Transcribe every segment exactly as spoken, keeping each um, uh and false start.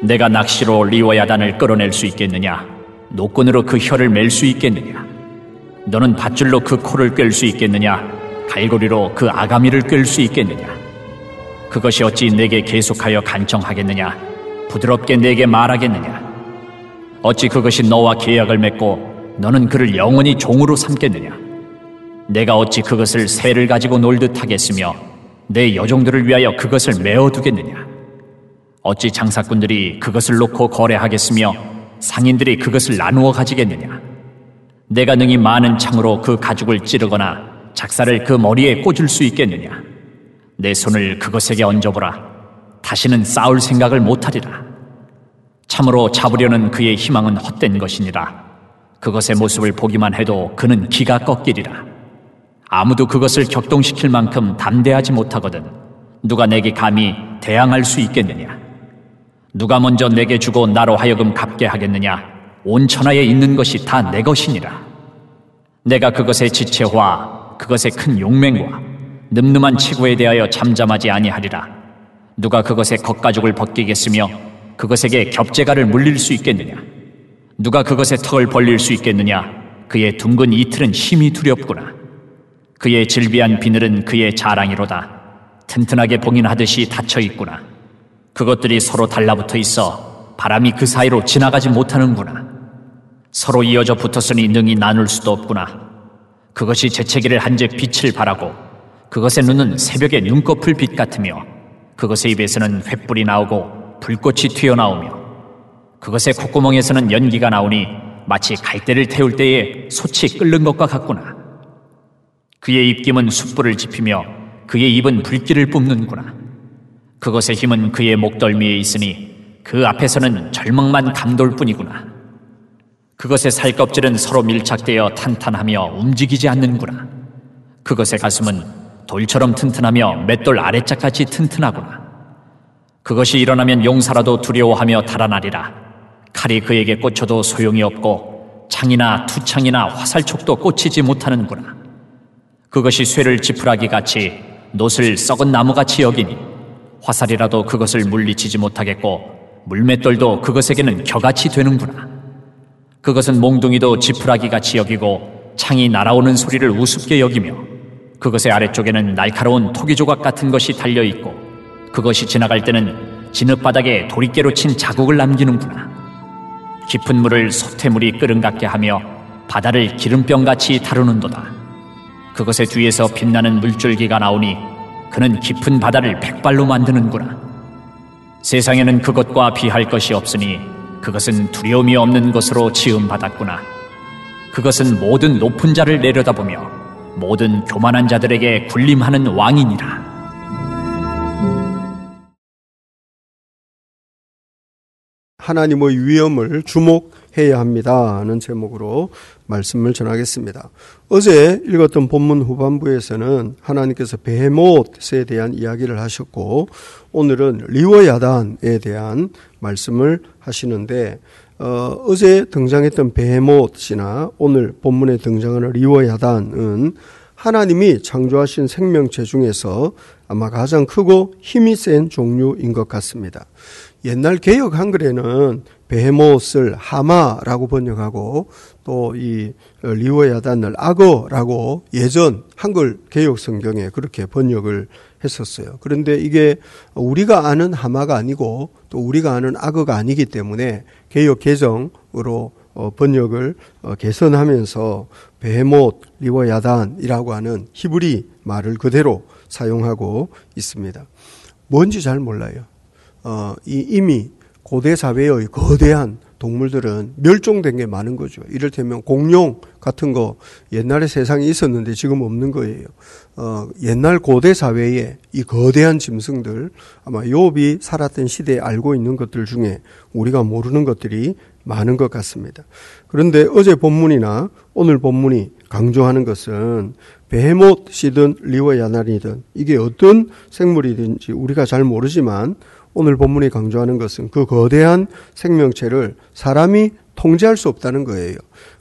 내가 낚시로 리워야단을 끌어낼 수 있겠느냐? 노끈으로 그 혀를 맬 수 있겠느냐? 너는 밧줄로 그 코를 꿰을 수 있겠느냐? 갈고리로 그 아가미를 꿰을 수 있겠느냐? 그것이 어찌 내게 계속하여 간청하겠느냐? 부드럽게 내게 말하겠느냐? 어찌 그것이 너와 계약을 맺고 너는 그를 영원히 종으로 삼겠느냐? 내가 어찌 그것을 새를 가지고 놀듯 하겠으며 내 여종들을 위하여 그것을 메어두겠느냐? 어찌 장사꾼들이 그것을 놓고 거래하겠으며 상인들이 그것을 나누어 가지겠느냐? 내가 능히 많은 창으로 그 가죽을 찌르거나 작사를 그 머리에 꽂을 수 있겠느냐? 내 손을 그것에게 얹어보라. 다시는 싸울 생각을 못하리라. 참으로 잡으려는 그의 희망은 헛된 것이니라. 그것의 모습을 보기만 해도 그는 기가 꺾이리라. 아무도 그것을 격동시킬 만큼 담대하지 못하거든 누가 내게 감히 대항할 수 있겠느냐? 누가 먼저 내게 주고 나로 하여금 갚게 하겠느냐? 온 천하에 있는 것이 다 내 것이니라. 내가 그것의 지체와 그것의 큰 용맹과 늠름한 치고에 대하여 잠잠하지 아니하리라. 누가 그것의 겉가죽을 벗기겠으며 그것에게 겹재가를 물릴 수 있겠느냐? 누가 그것의 턱을 벌릴 수 있겠느냐? 그의 둥근 이틀은 힘이 두렵구나. 그의 질비한 비늘은 그의 자랑이로다. 튼튼하게 봉인하듯이 닫혀 있구나. 그것들이 서로 달라붙어 있어 바람이 그 사이로 지나가지 못하는구나. 서로 이어져 붙었으니 능히 나눌 수도 없구나. 그것이 재채기를 한즉 빛을 발하고 그것의 눈은 새벽의 눈꺼풀 빛 같으며 그것의 입에서는 횃불이 나오고 불꽃이 튀어나오며 그것의 콧구멍에서는 연기가 나오니 마치 갈대를 태울 때에 솥이 끓는 것과 같구나. 그의 입김은 숯불을 지피며 그의 입은 불길을 뿜는구나. 그것의 힘은 그의 목덜미에 있으니 그 앞에서는 절망만 감돌 뿐이구나. 그것의 살껍질은 서로 밀착되어 탄탄하며 움직이지 않는구나. 그것의 가슴은 돌처럼 튼튼하며 맷돌 아래짝같이 튼튼하구나. 그것이 일어나면 용사라도 두려워하며 달아나리라. 칼이 그에게 꽂혀도 소용이 없고 창이나 투창이나 화살촉도 꽂히지 못하는구나. 그것이 쇠를 지푸라기 같이 놋을 썩은 나무같이 여기니 화살이라도 그것을 물리치지 못하겠고 물맷돌도 그것에게는 겨같이 되는구나. 그것은 몽둥이도 지푸라기같이 여기고 창이 날아오는 소리를 우습게 여기며 그것의 아래쪽에는 날카로운 토기조각 같은 것이 달려있고 그것이 지나갈 때는 진흙바닥에 도리깨로 친 자국을 남기는구나. 깊은 물을 소태물이 끓음 같게 하며 바다를 기름병같이 다루는도다. 그것의 뒤에서 빛나는 물줄기가 나오니 그는 깊은 바다를 백발로 만드는구나. 세상에는 그것과 비할 것이 없으니 그것은 두려움이 없는 것으로 지음받았구나. 그것은 모든 높은 자를 내려다보며 모든 교만한 자들에게 군림하는 왕이니라. 하나님의 위엄을 주목해야 합니다 하는 제목으로 말씀을 전하겠습니다. 어제 읽었던 본문 후반부에서는 하나님께서 베헤못에 대한 이야기를 하셨고 오늘은 리워야단에 대한 말씀을 하시는데 어, 어제 등장했던 베헤못이나 오늘 본문에 등장하는 리워야단은 하나님이 창조하신 생명체 중에서 아마 가장 크고 힘이 센 종류인 것 같습니다. 옛날 개역 한글에는 베헤못을 하마라고 번역하고 또 이 리워야단을 악어라고 예전 한글 개역 성경에 그렇게 번역을 했었어요. 그런데 이게 우리가 아는 하마가 아니고 또 우리가 아는 악어가 아니기 때문에 개역 개정으로 번역을 개선하면서 베헤못, 리워야단이라고 하는 히브리 말을 그대로 사용하고 있습니다. 뭔지 잘 몰라요. 어, 이 이미 고대 사회의 거대한 동물들은 멸종된 게 많은 거죠. 이를테면 공룡 같은 거 옛날에 세상에 있었는데 지금 없는 거예요. 어, 옛날 고대 사회에 이 거대한 짐승들 아마 욥이 살았던 시대에 알고 있는 것들 중에 우리가 모르는 것들이 많은 것 같습니다. 그런데 어제 본문이나 오늘 본문이 강조하는 것은 베헤못이든 리워야단이든 이게 어떤 생물이든지 우리가 잘 모르지만 오늘 본문이 강조하는 것은 그 거대한 생명체를 사람이 통제할 수 없다는 거예요.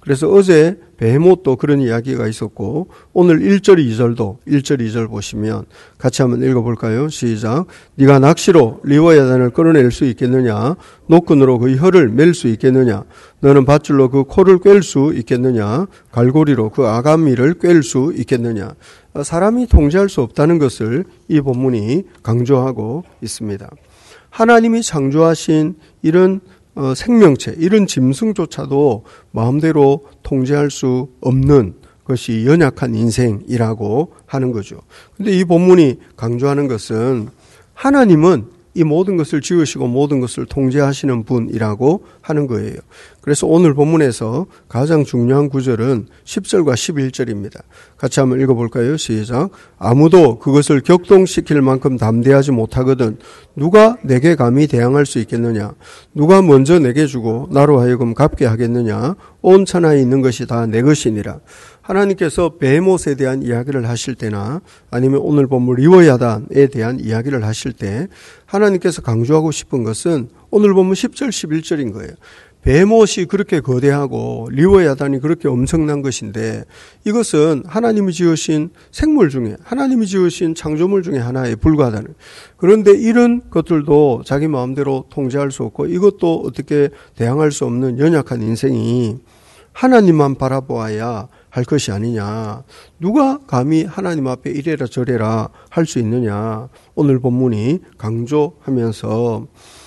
그래서 어제 베헤못도 그런 이야기가 있었고 오늘 일 절 이 절도 일 절 이 절 보시면 같이 한번 읽어볼까요? 시작. 네가 낚시로 리워야단을 끌어낼 수 있겠느냐? 노끈으로 그 혀를 맬 수 있겠느냐? 너는 밧줄로 그 코를 꿰을 수 있겠느냐? 갈고리로 그 아가미를 꿰을 수 있겠느냐? 사람이 통제할 수 없다는 것을 이 본문이 강조하고 있습니다. 하나님이 창조하신 이런 어, 생명체, 이런 짐승조차도 마음대로 통제할 수 없는 것이 연약한 인생이라고 하는 거죠. 근데 이 본문이 강조하는 것은 하나님은 이 모든 것을 지으시고 모든 것을 통제하시는 분이라고 하는 거예요. 그래서 오늘 본문에서 가장 중요한 구절은 십 절과 십일 절입니다. 같이 한번 읽어볼까요? 시작. 아무도 그것을 격동시킬 만큼 담대하지 못하거든 누가 내게 감히 대항할 수 있겠느냐? 누가 먼저 내게 주고 나로 하여금 갚게 하겠느냐? 온 천하에 있는 것이 다 내 것이니라. 하나님께서 베헤못에 대한 이야기를 하실 때나 아니면 오늘 본문 리워야단에 대한 이야기를 하실 때 하나님께서 강조하고 싶은 것은 오늘 본문 십 절 십일 절인 거예요. 베헤못이 그렇게 거대하고 리워야단이 그렇게 엄청난 것인데 이것은 하나님이 지으신 생물 중에 하나님이 지으신 창조물 중에 하나에 불과하다는. 그런데 이런 것들도 자기 마음대로 통제할 수 없고 이것도 어떻게 대항할 수 없는 연약한 인생이 하나님만 바라보아야 할 것이 아니냐. 누가 감히 하나님 앞에 이래라 저래라 할 수 있느냐. 오늘 본문이 강조하면서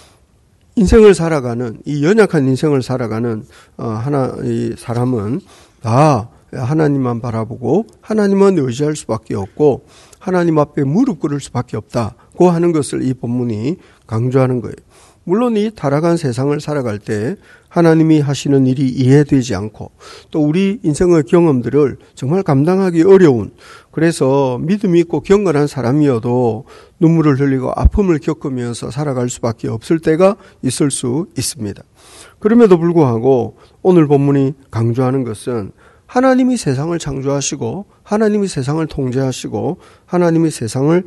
인생을 살아가는 이 연약한 인생을 살아가는 하나 이 사람은 다 하나님만 바라보고 하나님만 의지할 수밖에 없고 하나님 앞에 무릎 꿇을 수밖에 없다고 하는 것을 이 본문이 강조하는 거예요. 물론 이 타락한 세상을 살아갈 때 하나님이 하시는 일이 이해되지 않고 또 우리 인생의 경험들을 정말 감당하기 어려운 그래서 믿음이 있고 경건한 사람이어도 눈물을 흘리고 아픔을 겪으면서 살아갈 수밖에 없을 때가 있을 수 있습니다. 그럼에도 불구하고 오늘 본문이 강조하는 것은 하나님이 세상을 창조하시고 하나님이 세상을 통제하시고 하나님이 세상을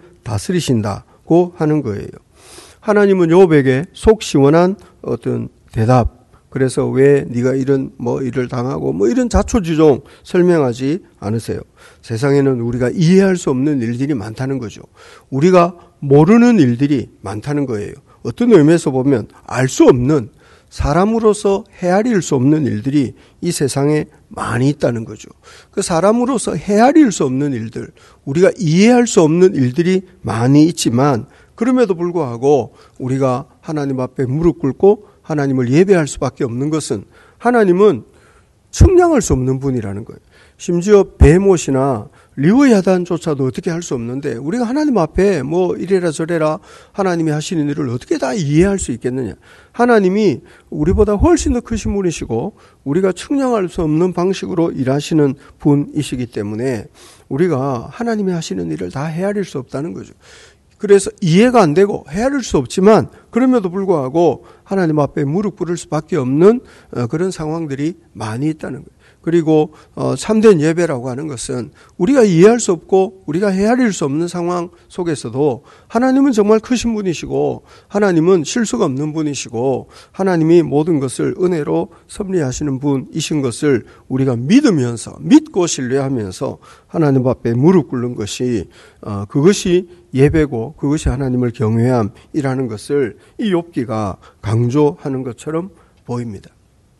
다스리신다고 하는 거예요. 하나님은 욥에게 속 시원한 어떤 대답, 그래서 왜 네가 이런 뭐 일을 당하고 뭐 이런 자초지종 설명하지 않으세요. 세상에는 우리가 이해할 수 없는 일들이 많다는 거죠. 우리가 모르는 일들이 많다는 거예요. 어떤 의미에서 보면 알 수 없는 사람으로서 헤아릴 수 없는 일들이 이 세상에 많이 있다는 거죠. 그 사람으로서 헤아릴 수 없는 일들, 우리가 이해할 수 없는 일들이 많이 있지만 그럼에도 불구하고 우리가 하나님 앞에 무릎 꿇고 하나님을 예배할 수밖에 없는 것은 하나님은 측량할 수 없는 분이라는 거예요. 심지어 베헤못이나 리워야단조차도 어떻게 할 수 없는데 우리가 하나님 앞에 뭐 이래라 저래라 하나님이 하시는 일을 어떻게 다 이해할 수 있겠느냐. 하나님이 우리보다 훨씬 더 크신 분이시고 우리가 측량할 수 없는 방식으로 일하시는 분이시기 때문에 우리가 하나님이 하시는 일을 다 헤아릴 수 없다는 거죠. 그래서 이해가 안 되고 헤아릴 수 없지만 그럼에도 불구하고 하나님 앞에 무릎 꿇을 수밖에 없는 그런 상황들이 많이 있다는 거예요. 그리고 참된 예배라고 하는 것은 우리가 이해할 수 없고 우리가 헤아릴 수 없는 상황 속에서도 하나님은 정말 크신 분이시고 하나님은 실수가 없는 분이시고 하나님이 모든 것을 은혜로 섭리하시는 분이신 것을 우리가 믿으면서 믿고 신뢰하면서 하나님 앞에 무릎 꿇는 것이 그것이 예배고 그것이 하나님을 경외함이라는 것을 이 욥기가 강조하는 것처럼 보입니다.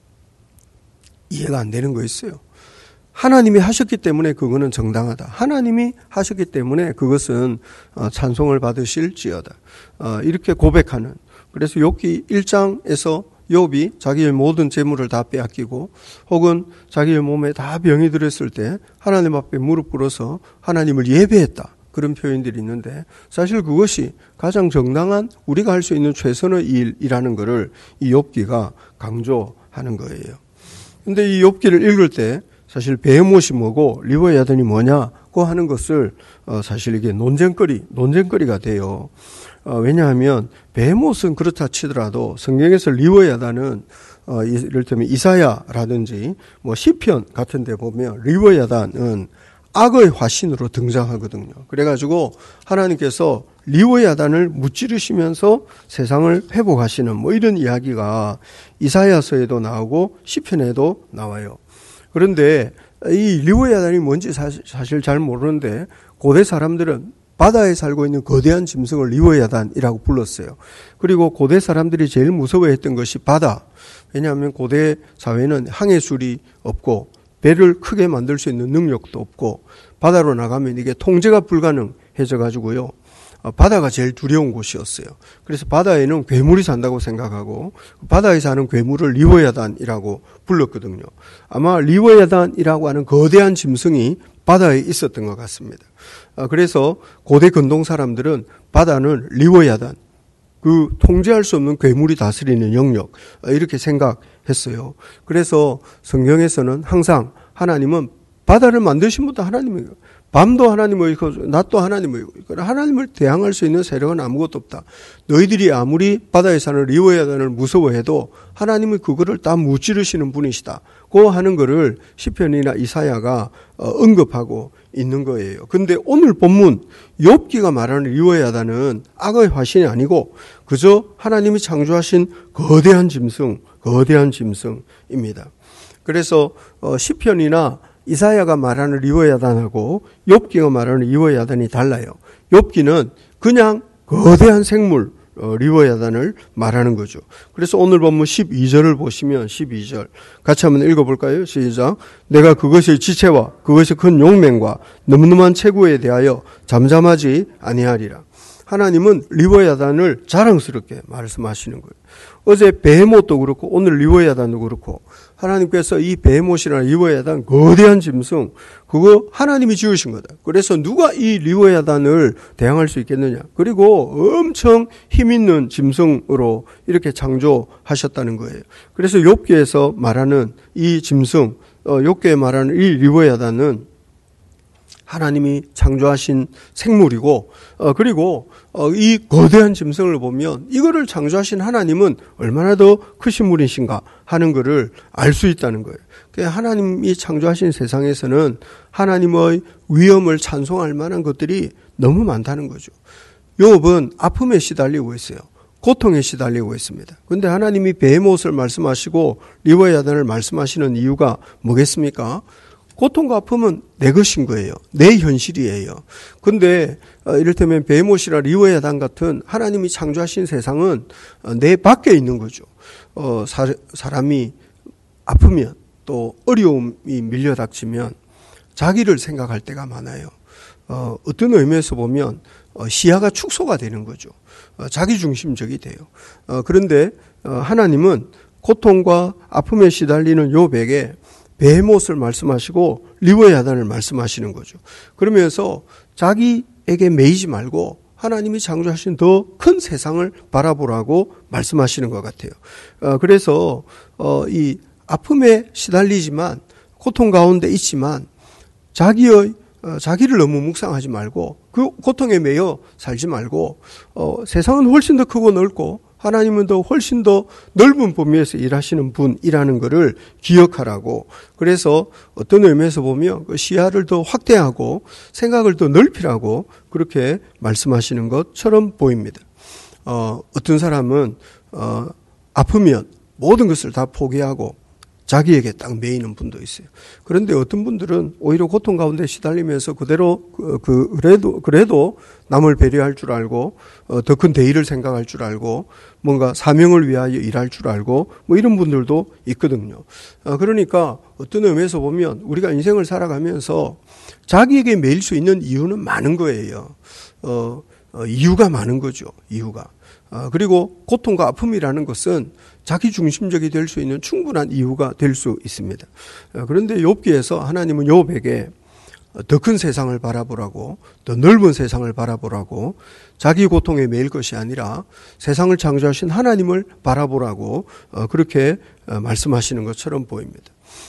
이해가 안 되는 거 있어요. 하나님이 하셨기 때문에 그거는 정당하다. 하나님이 하셨기 때문에 그것은 찬송을 받으실지어다. 이렇게 고백하는. 그래서 욥기 일 장에서 욥이 자기의 모든 재물을 다 빼앗기고 혹은 자기의 몸에 다 병이 들었을 때 하나님 앞에 무릎 꿇어서 하나님을 예배했다. 그런 표현들이 있는데 사실 그것이 가장 정당한 우리가 할 수 있는 최선의 일이라는 것을 이 욥기가 강조하는 거예요. 근데 이 욥기를 읽을 때 사실 베헤못이 뭐고 리워야단이 뭐냐고 하는 것을 사실 이게 논쟁거리, 논쟁거리가 돼요. 왜냐하면 베헤못은 그렇다 치더라도 성경에서 리워야단은 이를테면 이사야라든지 뭐 시편 같은 데 보면 리워야단은 악의 화신으로 등장하거든요. 그래가지고 하나님께서 리워야단을 무찌르시면서 세상을 회복하시는 뭐 이런 이야기가 이사야서에도 나오고 시편에도 나와요. 그런데 이 리워야단이 뭔지 사실, 사실 잘 모르는데 고대 사람들은 바다에 살고 있는 거대한 짐승을 리워야단이라고 불렀어요. 그리고 고대 사람들이 제일 무서워했던 것이 바다. 왜냐하면 고대 사회는 항해술이 없고 배를 크게 만들 수 있는 능력도 없고 바다로 나가면 이게 통제가 불가능해져 가지고요. 바다가 제일 두려운 곳이었어요. 그래서 바다에는 괴물이 산다고 생각하고 바다에 사는 괴물을 리워야단이라고 불렀거든요. 아마 리워야단이라고 하는 거대한 짐승이 바다에 있었던 것 같습니다. 그래서 고대 근동 사람들은 바다는 리워야단, 그 통제할 수 없는 괴물이 다스리는 영역, 이렇게 생각했어요. 그래서 성경에서는 항상 하나님은 바다를 만드신 분도 하나님이에요. 밤도 하나님이고 낮도 하나님이고 하나님을 대항할 수 있는 세력은 아무것도 없다. 너희들이 아무리 바다에 사는 리워야단을 무서워해도 하나님이 그거를 다 무찌르시는 분이시다. 고 하는 거를 시편이나 이사야가 언급하고 있는 거예요. 근데 오늘 본문 욥기가 말하는 리워야단은 악의 화신이 아니고 그저 하나님이 창조하신 거대한 짐승, 거대한 짐승입니다. 그래서 시편이나 이사야가 말하는 리워야단하고 욥기가 말하는 리워야단이 달라요. 욥기는 그냥 거대한 생물 리워야단을 말하는 거죠. 그래서 오늘 본문 십이 절을 보시면 십이 절 같이 한번 읽어볼까요? 시작. 내가 그것의 지체와 그것의 큰 용맹과 너무너무한 체구에 대하여 잠잠하지 아니하리라. 하나님은 리워야단을 자랑스럽게 말씀하시는 거예요. 어제 베헤못도 그렇고 오늘 리워야단도 그렇고 하나님께서 이 베헤못이나 리워야단 거대한 짐승 그거 하나님이 지으신 거다. 그래서 누가 이 리워야단을 대항할 수 있겠느냐. 그리고 엄청 힘있는 짐승으로 이렇게 창조하셨다는 거예요. 그래서 욥기에서 말하는 이 짐승, 욥기에 말하는 이 리워야단은 하나님이 창조하신 생물이고 어, 그리고 어, 이 거대한 짐승을 보면 이거를 창조하신 하나님은 얼마나 더 크신 분이신가 하는 것을 알 수 있다는 거예요. 하나님이 창조하신 세상에서는 하나님의 위엄을 찬송할 만한 것들이 너무 많다는 거죠. 욥은 아픔에 시달리고 있어요. 고통에 시달리고 있습니다. 그런데 하나님이 베헤못을 말씀하시고 리워야단을 말씀하시는 이유가 뭐겠습니까? 고통과 아픔은 내 것인 거예요. 내 현실이에요. 그런데 이를테면 베헤못이나 리워야단 같은 하나님이 창조하신 세상은 내 밖에 있는 거죠. 어, 사, 사람이 아프면 또 어려움이 밀려닥치면 자기를 생각할 때가 많아요. 어, 어떤 의미에서 보면 어, 시야가 축소가 되는 거죠. 어, 자기중심적이 돼요. 어, 그런데 어, 하나님은 고통과 아픔에 시달리는 욥에게 베헤못을 말씀하시고 리워야단을 말씀하시는 거죠. 그러면서 자기에게 매이지 말고 하나님이 창조하신 더 큰 세상을 바라보라고 말씀하시는 것 같아요. 어, 그래서 어, 이 아픔에 시달리지만 고통 가운데 있지만 자기의 어, 자기를 너무 묵상하지 말고 그 고통에 매여 살지 말고 어, 세상은 훨씬 더 크고 넓고 하나님은 더 훨씬 더 넓은 범위에서 일하시는 분이라는 것을 기억하라고. 그래서 어떤 의미에서 보면 그 시야를 더 확대하고 생각을 더 넓히라고 그렇게 말씀하시는 것처럼 보입니다. 어, 어떤 사람은 어, 아프면 모든 것을 다 포기하고 자기에게 딱 매이는 분도 있어요. 그런데 어떤 분들은 오히려 고통 가운데 시달리면서 그대로 그, 그 그래도 그래도 남을 배려할 줄 알고 어, 더 큰 대의를 생각할 줄 알고 뭔가 사명을 위하여 일할 줄 알고 뭐 이런 분들도 있거든요. 어, 그러니까 어떤 의미에서 보면 우리가 인생을 살아가면서 자기에게 매일 수 있는 이유는 많은 거예요. 어, 어, 이유가 많은 거죠. 이유가. 어, 그리고 고통과 아픔이라는 것은 자기 중심적이 될 수 있는 충분한 이유가 될 수 있습니다. 어, 그런데 욥기에서 하나님은 욥에게 더 큰 세상을 바라보라고, 더 넓은 세상을 바라보라고, 자기 고통에 매일 것이 아니라 세상을 창조하신 하나님을 바라보라고 어, 그렇게 어, 말씀하시는 것처럼 보입니다.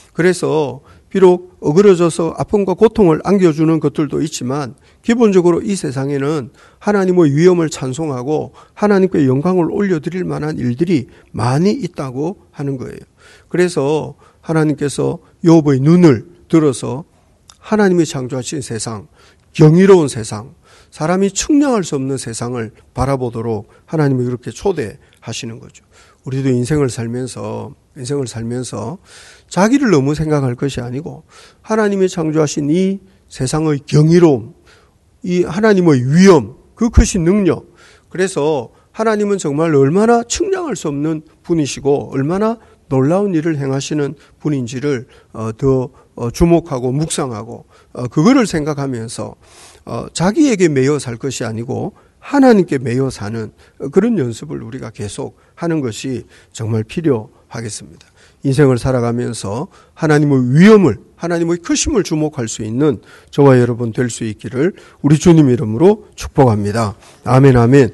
그래서 비록 어그러져서 아픔과 고통을 안겨주는 것들도 있지만 기본적으로 이 세상에는 하나님의 위엄을 찬송하고 하나님께 영광을 올려드릴 만한 일들이 많이 있다고 하는 거예요. 그래서 하나님께서 욥의 눈을 들어서 하나님이 창조하신 세상, 경이로운 세상, 사람이 측량할 수 없는 세상을 바라보도록 하나님이 그렇게 초대하시는 거죠. 우리도 인생을 살면서 인생을 살면서 자기를 너무 생각할 것이 아니고 하나님이 창조하신 이 세상의 경이로움, 이 하나님의 위엄, 그 크신 능력. 그래서 하나님은 정말 얼마나 측량할 수 없는 분이시고 얼마나 놀라운 일을 행하시는 분인지를 더 주목하고 묵상하고 그거를 생각하면서 자기에게 매여 살 것이 아니고 하나님께 매여 사는 그런 연습을 우리가 계속 하는 것이 정말 필요하겠습니다. 인생을 살아가면서 하나님의 위엄을, 하나님의 크심을 주목할 수 있는 저와 여러분 될 수 있기를 우리 주님 이름으로 축복합니다. 아멘, 아멘.